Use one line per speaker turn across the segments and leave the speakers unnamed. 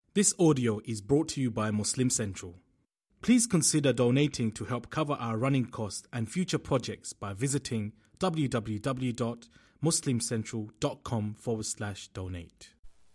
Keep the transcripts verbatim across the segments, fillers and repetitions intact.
This audio is brought to you by Muslim Central. Please consider donating to help cover our running costs and future projects by visiting www.muslimcentral.com forward slash donate.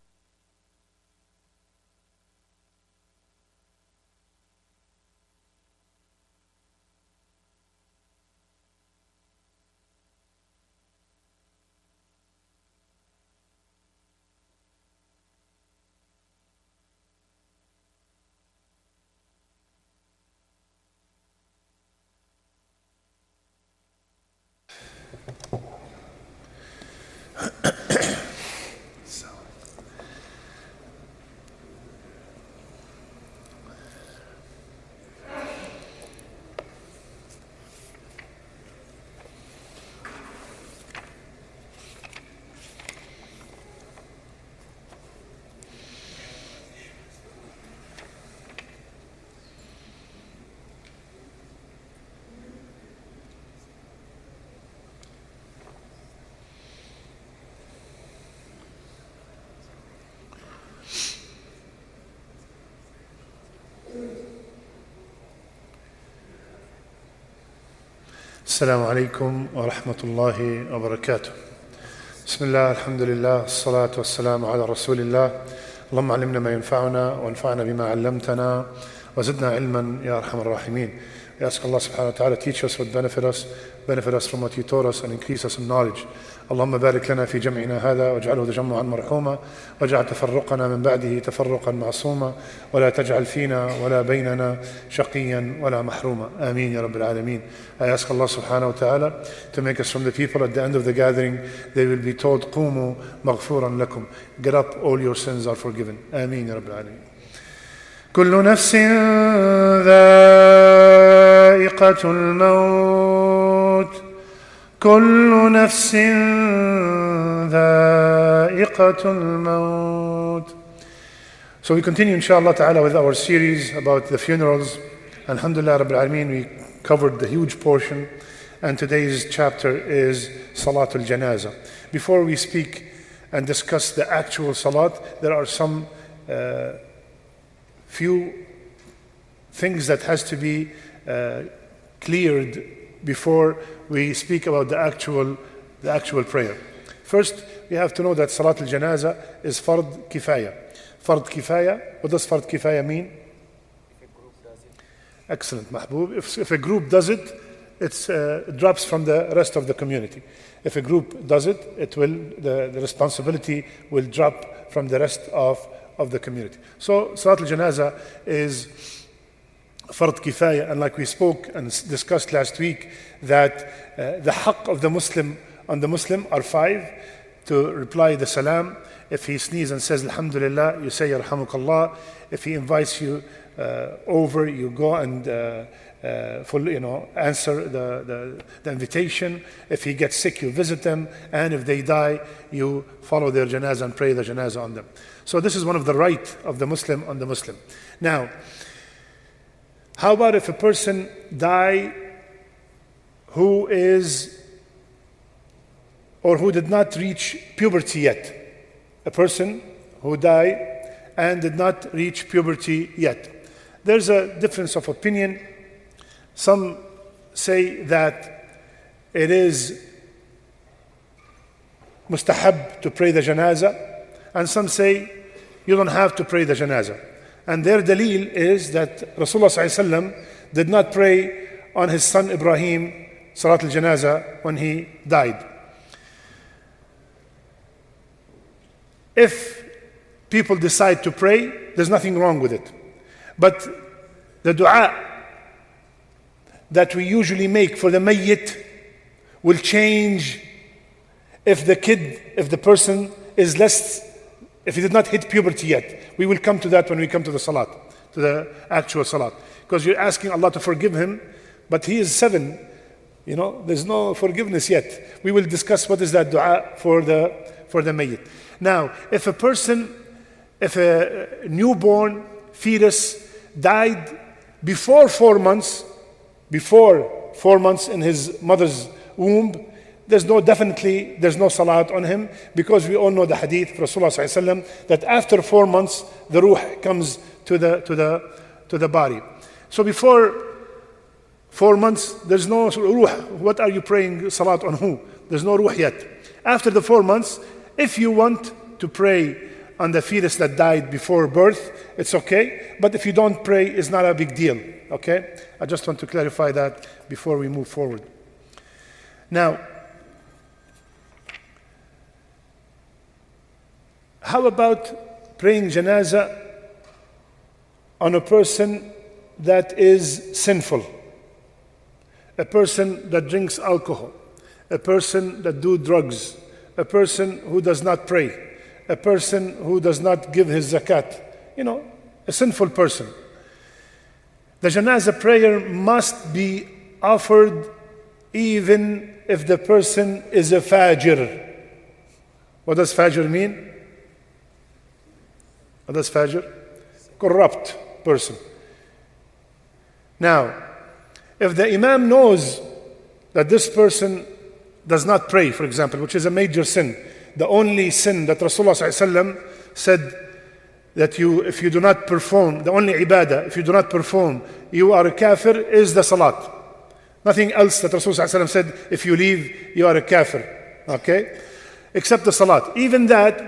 السلام عليكم ورحمة الله وبركاته. بسم الله، الحمد لله، الصلاة والسلام على رسول الله. اللهم علمنا ما ينفعنا وانفعنا بما علمتنا وزدنا علما يا أرحم الراحمين. We ask Allah subhanahu wa ta'ala teach us what benefit us, benefit us from what He taught us and increase us in knowledge. اللهم بارك لنا في جمعنا هذا واجعله تجمعا مرحوما واجعل تفرقنا من بعده تفرقا معصوما ولا تجعل فينا ولا بيننا شقيا ولا محروما. آمين يا رب العالمين. I ask Allah subhanahu wa ta'ala to make us from the people at the end of the gathering they will be told قوموا مغفورا لكم. Get up, all your sins are forgiven. آمين يا رب العالمين. كل نفس ذائقة الموت كل نفس ذائقة الموت. So we continue inshallah ta'ala with our series about the funerals. Alhamdulillah Rabbil Alameen, we covered the huge portion and today's chapter is Salatul Janazah. Before we speak and discuss the actual Salat, there are some uh, few things that has to be uh, cleared before we speak about the actual the actual prayer. First, we have to know that Salat al-Janazah is Fard Kifaya. Fard Kifaya, what does Fard Kifaya mean?
If a group does it.
Excellent, Mahbub. If, if a group does it, it's, uh, it drops from the rest of the community. If a group does it, it will the, the responsibility will drop from the rest of, of the community. So Salat al-Janazah is Fard Kifaya, and like we spoke and discussed last week, that uh, the haqq of the Muslim on the Muslim are five: to reply the salam. If he sneezes and says Alhamdulillah, you say Yarhamukallah. If he invites you uh, over, you go and uh, uh, full, you know, answer the, the, the invitation. If he gets sick, you visit them, and if they die, you follow their janazah and pray the janazah on them. So this is one of the right of the Muslim on the Muslim. Now, how about if a person die who is or who did not reach puberty yet? A person who died and did not reach puberty yet. There's a difference of opinion. Some say that it is mustahab to pray the janazah, and some say you don't have to pray the janazah. And their dalil is that Rasulullah sallallahu alaihi wasallam did not pray on his son Ibrahim Salat al-Janazah when he died. If people decide to pray, there's nothing wrong with it. But the dua that we usually make for the mayyit will change if the kid, if the person is less, if he did not hit puberty yet. We will come to that when we come to the salat, to the actual salat. Because you're asking Allah to forgive him, but he is seven. You know, there's no forgiveness yet. We will discuss what is that dua for the for the mayyit. Now, if a person, if a newborn fetus died before four months, before four months in his mother's womb, there's no, definitely, there's no salat on him, because we all know the hadith of Rasulullah sallallahu alaihi wasallam that after four months, the ruh comes to the, to the, to the body. So before four months, there's no ruh. What are you praying salat on who? There's no ruh yet. After the four months, if you want to pray on the fetus that died before birth, it's okay. But if you don't pray, it's not a big deal. Okay? I just want to clarify that before we move forward. Now, how about praying janazah on a person that is sinful? A person that drinks alcohol, a person that do drugs, a person who does not pray, a person who does not give his zakat, you know, a sinful person. The janazah prayer must be offered even if the person is a fajr. What does fajr mean? What does fajr? Corrupt person. Now, if the imam knows that this person does not pray, for example, which is a major sin, the only sin that Rasulullah sallallahu alaihi wasallam said that you, if you do not perform, the only ibadah, if you do not perform, you are a kafir, is the salat. Nothing else that Rasulullah sallallahu alaihi wasallam said, if you leave, you are a kafir. Okay? Except the salat. Even that,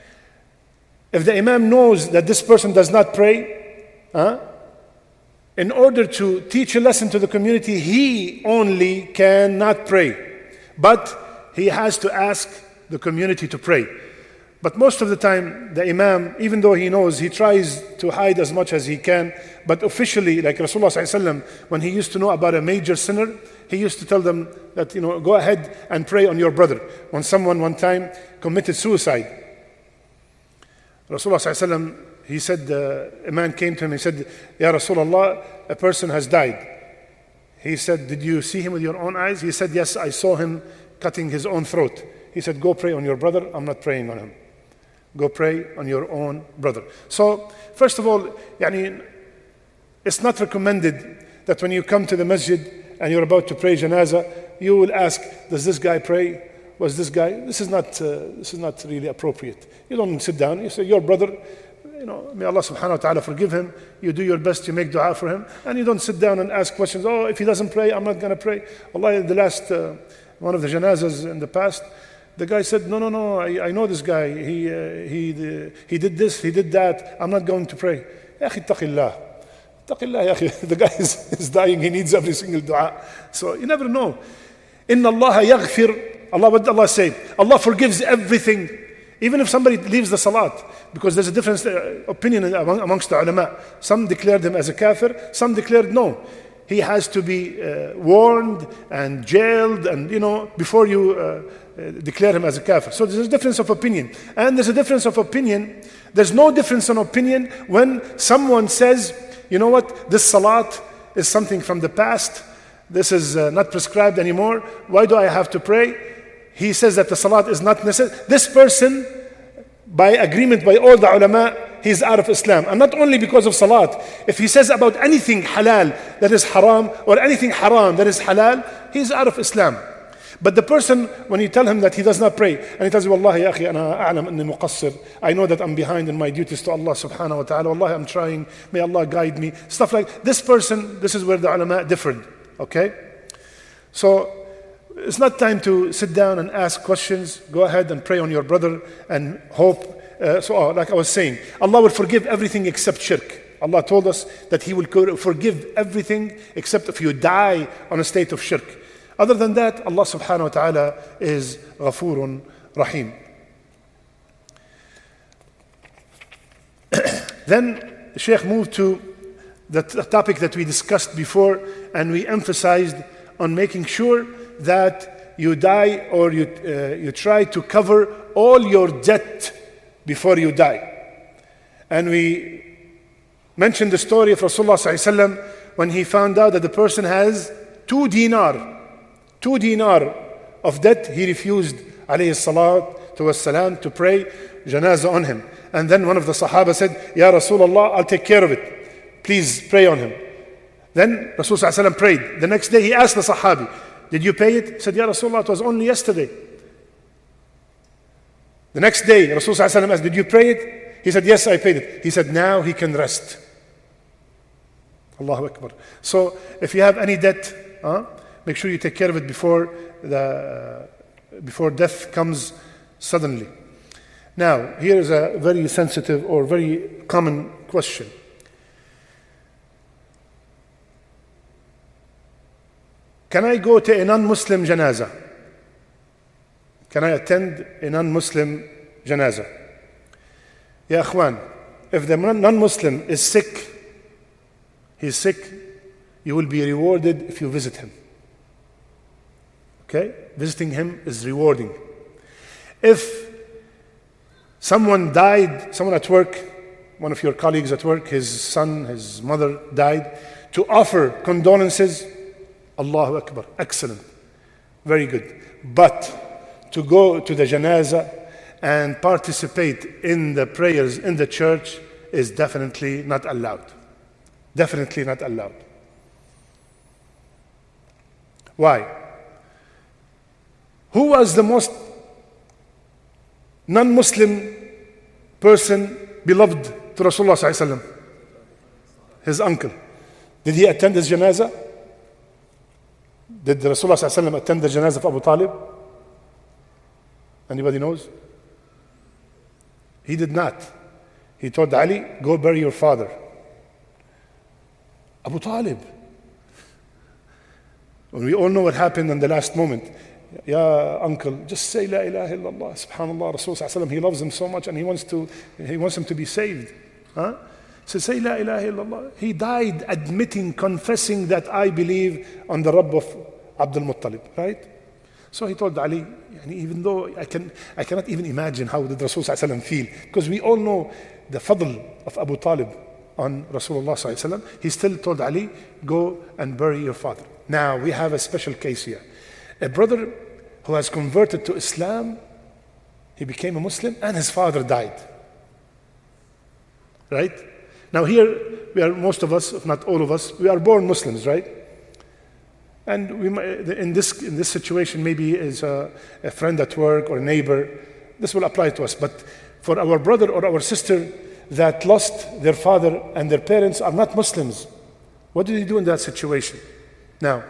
if the imam knows that this person does not pray, huh, in order to teach a lesson to the community, he only cannot pray. But he has to ask the community to pray. But most of the time, the imam, even though he knows, he tries to hide as much as he can. But officially, like Rasulullah sallallahu alaihi wasallam, when he used to know about a major sinner, he used to tell them that, you know, go ahead and pray on your brother. When someone one time committed suicide, Rasulullah sallallahu alaihi wasallam, he said, uh, a man came to him, he said, Ya Rasulullah, a person has died. He said, did you see him with your own eyes? He said, yes, I saw him cutting his own throat. He said, go pray on your brother. I'm not praying on him. Go pray on your own brother. So, first of all, yani, it's not recommended that when you come to the masjid and you're about to pray janazah, you will ask, does this guy pray? Was this guy? This is not, uh, this is not really appropriate. You don't sit down. You say, your brother, you know, may Allah subhanahu wa ta'ala forgive him. You do your best to make dua for him. And you don't sit down and ask questions. Oh, if he doesn't pray, I'm not going to pray. Allah, the last, uh, one of the janazas in the past, the guy said, no, no, no, I, I know this guy. He, uh, he, uh, he did this, he did that. I'm not going to pray. Ya akhi, taqillah. Taqillah, ya akhi. The guy is, is dying. He needs every single dua. So you never know. Inna Allah yaghfir. Allah, what did Allah say? Allah forgives everything. Even if somebody leaves the salat, because there's a different uh, opinion among, amongst the ulama. Some declared him as a kafir, some declared no. He has to be uh, warned and jailed, and you know, before you uh, uh, declare him as a kafir. So there's a difference of opinion. And there's a difference of opinion. There's no difference in opinion when someone says, you know what, this salat is something from the past. This is uh, not prescribed anymore. Why do I have to pray? He says that the salat is not necessary. This person, by agreement by all the ulama, he's out of Islam. And not only because of salat. If he says about anything halal that is haram, or anything haram that is halal, he's out of Islam. But the person, when you tell him that he does not pray, and he tells you, Wallahi ya akhi, ana a'lam anni muqassir. I know that I'm behind in my duties to Allah subhanahu wa ta'ala. Wallahi, I'm trying. May Allah guide me. Stuff like this person, this is where the ulama differed. Okay? So, it's not time to sit down and ask questions. Go ahead and pray on your brother and hope. Uh, so, oh, like I was saying, Allah will forgive everything except shirk. Allah told us that He will forgive everything except if you die on a state of shirk. Other than that, Allah subhanahu wa ta'ala is Ghafurun Rahim. Then the Shaykh moved to the topic that we discussed before, and we emphasized on making sure that you die, or you, uh, you try to cover all your debt before you die. And we mentioned the story of Rasulullah sallallahu alaihi wasallam when he found out that the person has two dinar, two dinar of debt. He refused alayhi salatu wassalam to pray janazah on him. And then one of the Sahaba said, Ya Rasulullah, I'll take care of it. Please pray on him. Then Rasulullah sallallahu alaihi wasallam prayed. The next day he asked the Sahabi, Did you pay it? He said, Ya Rasulullah, it was only yesterday. The next day, Rasulullah asked, did you pay it? He said, yes, I paid it. He said, now he can rest. Allahu Akbar. So if you have any debt, uh, make sure you take care of it before, the, uh, before death comes suddenly. Now, here is a very sensitive or very common question. Can I go to a non-Muslim janazah? Can I attend a non-Muslim janazah? Ya akhwan, if the non-Muslim is sick, he's sick, you will be rewarded if you visit him. Okay? Visiting him is rewarding. If someone died, someone at work, one of your colleagues at work, his son, his mother died, to offer condolences, Allahu Akbar, excellent, very good. But to go to the janazah and participate in the prayers in the church is definitely not allowed. Definitely not allowed. Why? Who was the most non-Muslim person beloved to Rasulullah sallallahu alaihi wasallam? His uncle. Did he attend his janazah? Did Rasulullah sallallahu alaihi wasallam attend the janazah of Abu Talib? Anybody knows? He did not. He told Ali, go bury your father. Abu Talib. When we all know what happened in the last moment. Ya uncle, just say La ilaha illallah, subhanallah, Rasulullah, he loves him so much and he wants to, he wants him to be saved. Huh? So say La ilaha illallah. He died admitting, confessing that I believe on the Rabb of Abdul Muttalib, right? So he told Ali, even though I can, I cannot even imagine how did Rasulullah feel, because we all know the fadl of Abu Talib on Rasulullah, he still told Ali, go and bury your father. Now we have a special case here. A brother who has converted to Islam, he became a Muslim and his father died. Right? Now here, we are most of us, if not all of us, we are born Muslims, right? And we might, in this in this situation, maybe is a, a friend at work or a neighbor, this will apply to us. But for our brother or our sister that lost their father and their parents are not Muslims, what do they do in that situation? Now,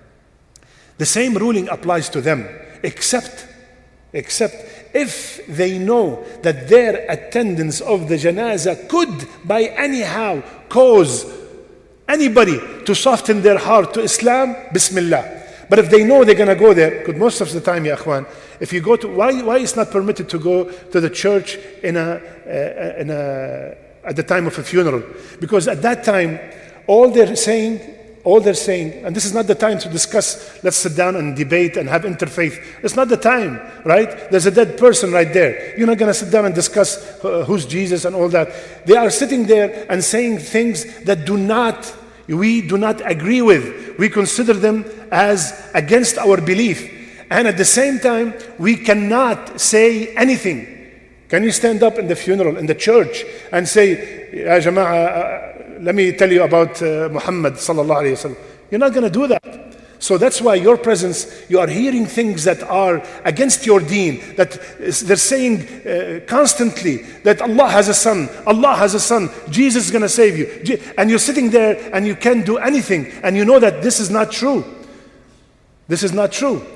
the same ruling applies to them, except, except if they know that their attendance of the janazah could by anyhow cause anybody to soften their heart to Islam, Bismillah. But if they know they're going to go there, because most of the time, ya akhwan, if you go to, why, why it's not permitted to go to the church in a, uh, in a, at the time of a funeral? Because at that time, all they're saying, all they're saying, and this is not the time to discuss, let's sit down and debate and have interfaith. It's not the time, right? There's a dead person right there. You're not going to sit down and discuss uh, who's Jesus and all that. They are sitting there and saying things that do not, we do not agree with. We consider them as against our belief. And at the same time, we cannot say anything. Can you stand up in the funeral, in the church, and say, Ya Jama'ah, let me tell you about uh, Muhammad sallallahu alayhi wa sallam. You're not going to do that. So that's why your presence, you are hearing things that are against your deen, that is, they're saying uh, constantly that Allah has a son, Allah has a son, Jesus is going to save you. Je- and you're sitting there and you can't do anything, and you know that this is not true. This is not true.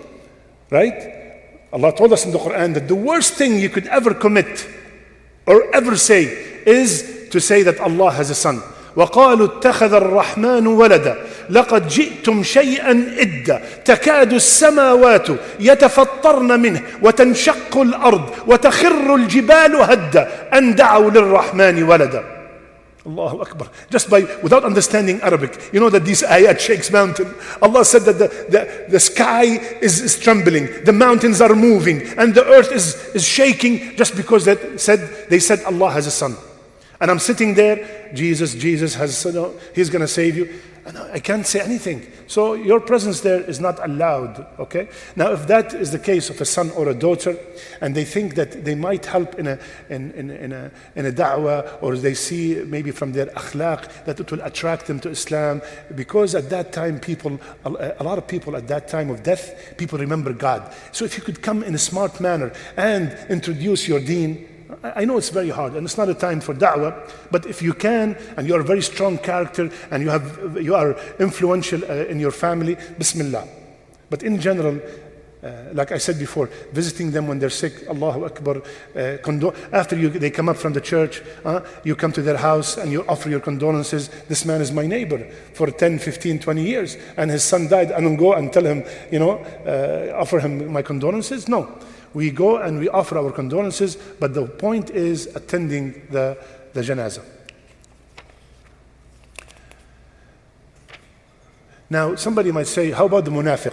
Right? Allah told us in the Quran that the worst thing you could ever commit or ever say is to say that Allah has a son. وقالوا اتخذ الرحمن ولدا لقد جئتم شيئا إدا تكاد السماوات يتفطرن منه وتنشق الأرض وتخر الجبال هدا أن دعوا للرحمن ولدا. Allahu Akbar. Just by, without understanding Arabic, you know that this ayat shakes mountain. Allah said that the, the, the sky is, is trembling, the mountains are moving, and the earth is, is shaking just because that said, they said Allah has a son. And I'm sitting there, Jesus, Jesus has, you know, he's going to save you. And I can't say anything. So your presence there is not allowed, okay? Now, if that is the case of a son or a daughter, and they think that they might help in a, in, in, in a, in a da'wah, or they see maybe from their akhlaq that it will attract them to Islam, because at that time people, a, a lot of people at that time of death, people remember God. So if you could come in a smart manner and introduce your deen, I know it's very hard and it's not a time for da'wah, but if you can and you're a very strong character and you have you are influential uh, in your family, bismillah. But in general, uh, like I said before, visiting them when they're sick, Allahu Akbar, uh, condo- after you, they come up from the church, uh, you come to their house and you offer your condolences. This man is my neighbor for ten, fifteen, twenty years and his son died. I don't go and tell him, you know, uh, offer him my condolences. No. We go and we offer our condolences, but the point is attending the, the janazah. Now, somebody might say, how about the munafiq?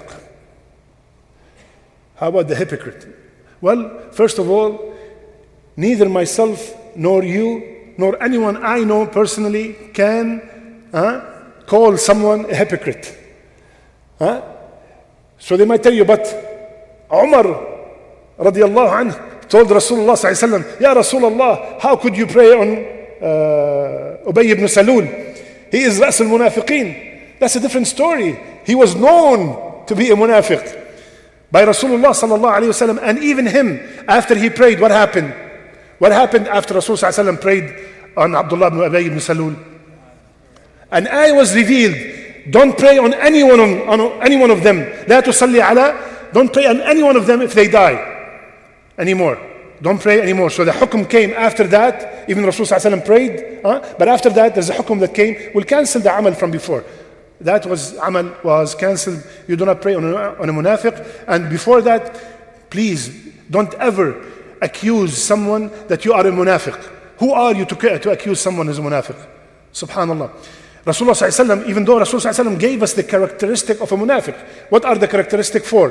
How about the hypocrite? Well, first of all, neither myself nor you nor anyone I know personally can uh, call someone a hypocrite. Huh? So they might tell you, but Umar radiyallahu anhu told Rasulullah sallallahu alayhi wa sallam, Ya Rasulullah, how could you pray on uh, Ubay ibn Salul? He is Ra's al-Munafiqeen. That's a different story. He was known to be a munafiq by Rasulullah sallallahu alayhi wa sallam, and even him, after he prayed, what happened? What happened after Rasulullah sallallahu alayhi wa sallam prayed on Abdullah ibn Ubay ibn Salul? An ayah was revealed. Don't pray on any one of, on any one of them. لا تصلي على. Don't pray on any one of them if they die anymore. Don't pray anymore. So the hukum came after that. Even Rasulullah sallallahu alayhi wa sallam prayed, huh? But after that there's a hukum that came. We'll cancel the amal from before. That was amal was cancelled. You do not pray on a, on a munafiq. And before that, please don't ever accuse someone that you are a munafiq. Who are you to, to accuse someone as a munafiq? Subhanallah. Rasulullah sallallahu alayhi wa sallam, even though Rasulullah sallallahu alayhi wa sallam gave us the characteristic of a munafiq, what are the characteristics for?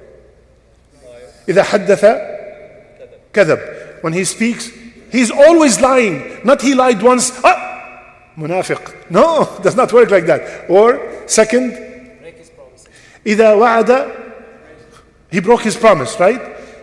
إذا حدث كذب. When he speaks, he's always lying. Not he lied once, ah, munafiq. No, does not work like that. Or second,
break his promises.
إذا وعد, he broke his promise, right?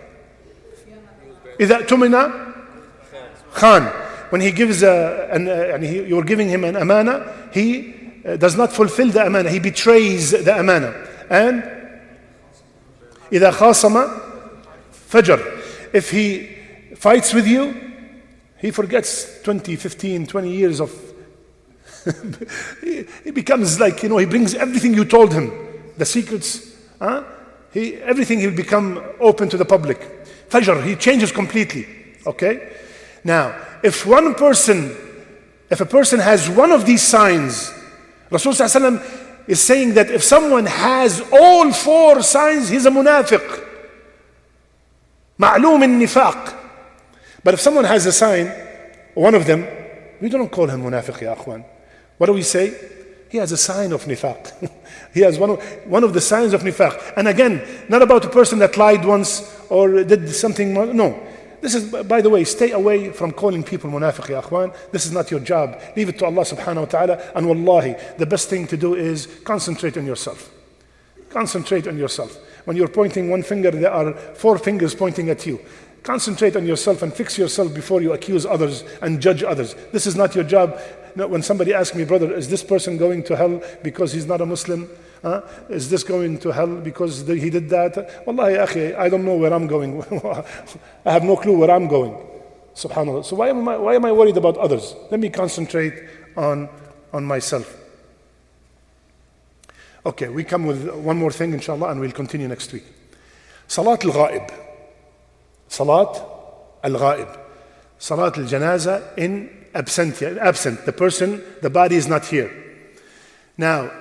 إذا اؤتمن خان. When he gives a, an, uh, and he, you're giving him an amana, he uh, does not fulfill the amana. He betrays the amana. And إذا خاصم فجر. If he fights with you, he forgets twenty, fifteen, twenty years of he, he becomes like, you know, he brings everything you told him, the secrets, huh? he, everything he'll become open to the public. Fajr, he changes completely. Okay? Now, if one person, if a person has one of these signs, Rasulullah sallallahu alaihi wasallam is saying that if someone has all four signs, he's a munafiq. Ma'loom al-nifaq. But if someone has a sign, one of them, we don't call him munafiq, ya akhwan. What do we say? He has a sign of nifaq. He has one of, one of the signs of nifaq. And again, not about a person that lied once or did something, no. This is, by the way, stay away from calling people munafiq, ya akhwan. This is not your job. Leave it to Allah subhanahu wa ta'ala. And wallahi, the best thing to do is concentrate on yourself. Concentrate on yourself. When you're pointing one finger, there are four fingers pointing at you. Concentrate on yourself and fix yourself before you accuse others and judge others. This is not your job. No, when somebody asks me, brother, is this person going to hell because he's not a Muslim? Huh? Is this going to hell because he did that? Wallahi, akhi, I don't know where I'm going. I have no clue where I'm going. Subhanallah. So why am I, why am I worried about others? Let me concentrate on, on myself. Okay, we come with one more thing, inshallah, and we'll continue next week. Salat al-ghaib. Salat al-ghaib. Salat al-janaza in absentia, absent. The person, the body is not here. Now,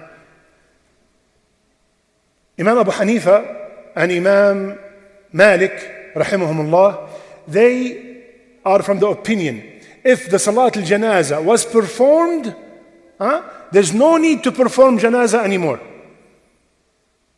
Imam Abu Hanifa and Imam Malik, rahimahumullah, they are from the opinion, if the Salat al-janaza was performed, huh, there's no need to perform janaza anymore.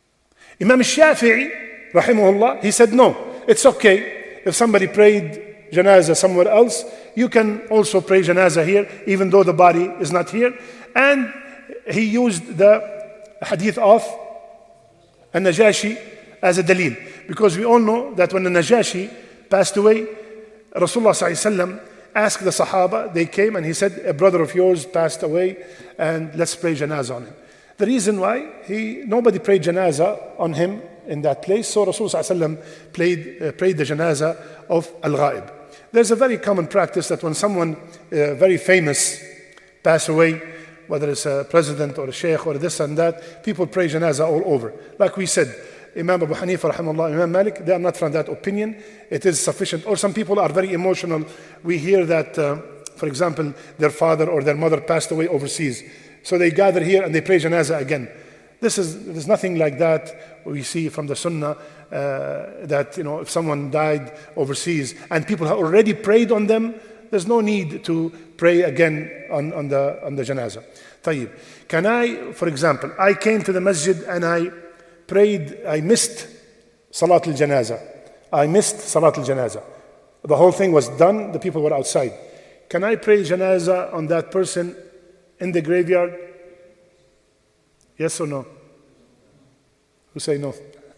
Imam Shafi'i, rahimahullah, he said no, it's okay if somebody prayed janazah somewhere else, you can also pray janazah here, even though the body is not here. And he used the hadith of An-Najashi as a dalil. Because we all know that when the Najashi passed away, Rasulullah sallallahu alaihi wasallam asked the Sahaba, they came and he said, a brother of yours passed away and let's pray janazah on him. The reason why, he nobody prayed janazah on him in that place, so Rasulullah sallallahu alaihi wasallam played, uh, prayed the janazah of al-ghaib. There's a very common practice that when someone uh, very famous pass away, whether it's a president or a sheikh or this and that, people pray janazah all over. Like we said, Imam Abu Hanifa, rahimahullah, Imam Malik, they are not from that opinion. It is sufficient. Or some people are very emotional. We hear that, uh, for example, their father or their mother passed away overseas. So they gather here and they pray janazah again. This is, there's nothing like that we see from the sunnah, uh, that, you know, if someone died overseas and people have already prayed on them, there's no need to pray again on, on the on the janazah. Tayyib. Can I, for example, I came to the masjid and I prayed, I missed Salat al-Janazah. I missed Salat al-Janazah. The whole thing was done, the people were outside. Can I pray janazah on that person in the graveyard? Yes or no? Who say no?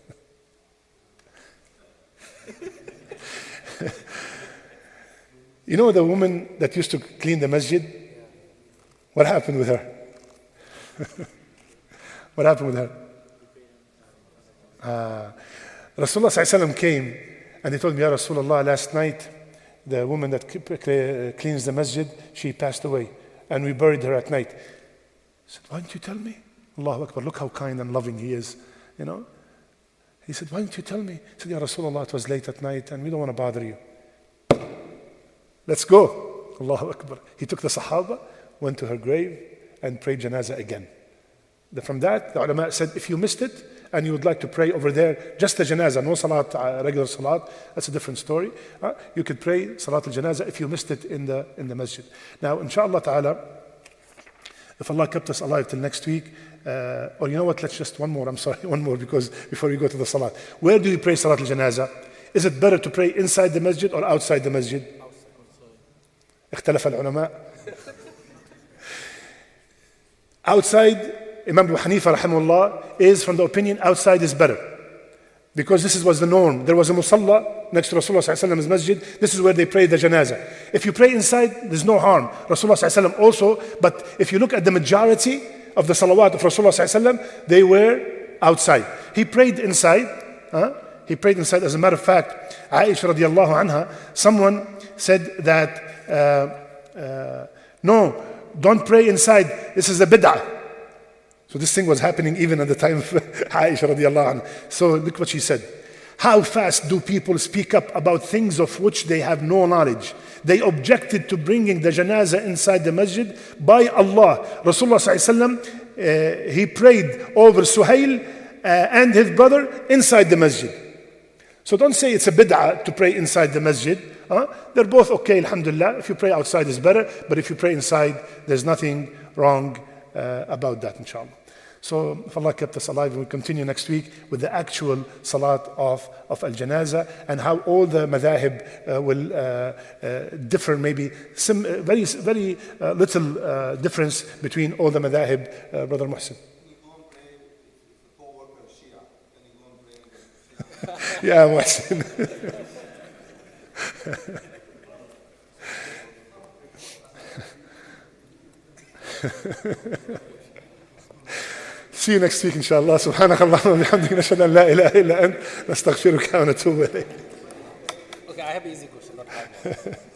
You know the woman that used to clean the masjid? What happened with her? What happened with her? Uh, Rasulullah sallallahu alaihi wasallam came and he told me, Ya Rasulullah, last night the woman that cleans the masjid, she passed away and we buried her at night. I said, why didn't you tell me? Allahu Akbar, look how kind and loving he is, you know. He said, why didn't you tell me? He said, Ya Rasulullah, it was late at night and we don't want to bother you. Let's go. Allahu Akbar. He took the Sahaba, went to her grave and prayed janazah again. From that, the ulama said, if you missed it and you would like to pray over there, just the janazah, no salat, uh, regular salat, that's a different story. Uh, you could pray salat al-janazah if you missed it in the in the masjid. Now, inshallah ta'ala, if Allah kept us alive till next week, uh, or you know what, let's just one more, I'm sorry, one more, because before we go to the salat. Where do you pray salat al-janazah? Is it better to pray inside the masjid or outside the masjid? اختلف العلماء. Outside, Imam Abu Hanifa rahimahullah is from the opinion outside is better. Because this is, was the norm. There was a musalla next to Rasulullah sallallahu alaihi wasallam's masjid. This is where they pray the janazah. If you pray inside, there's no harm. Rasulullah sallallahu alaihi wasallam also, but if you look at the majority of the salawat of Rasulullah sallallahu alaihi wasallam, they were outside. He prayed inside. Huh? He prayed inside. As a matter of fact, Aisha radiallahu anha, someone said that, uh, uh, no, don't pray inside. This is a bid'ah. So this thing was happening even at the time of Aisha radiallahu anha. So look what she said. How fast do people speak up about things of which they have no knowledge? They objected to bringing the janazah inside the masjid. By Allah, Rasulullah sallallahu alaihi wasallam, uh, he prayed over Suhail uh, and his brother inside the masjid. So don't say it's a bid'ah to pray inside the masjid. Uh, they're both okay, alhamdulillah. If you pray outside is better, but if you pray inside, there's nothing wrong uh, about that, inshallah. So if Allah kept us alive, we'll continue next week with the actual salat of, of al-janazah and how all the madhahib uh, will uh, uh, differ, maybe some uh, very, very uh, little uh, difference between all the madhahib, uh, Brother Muhsin. Yeah, Muhsin. See you next week, inshallah. سبحانك اللهم وبحمدك نشهد أن لا إله إلا أنت نستغفرك ونتوب إليك.
Okay, I have an easy question, not hard one.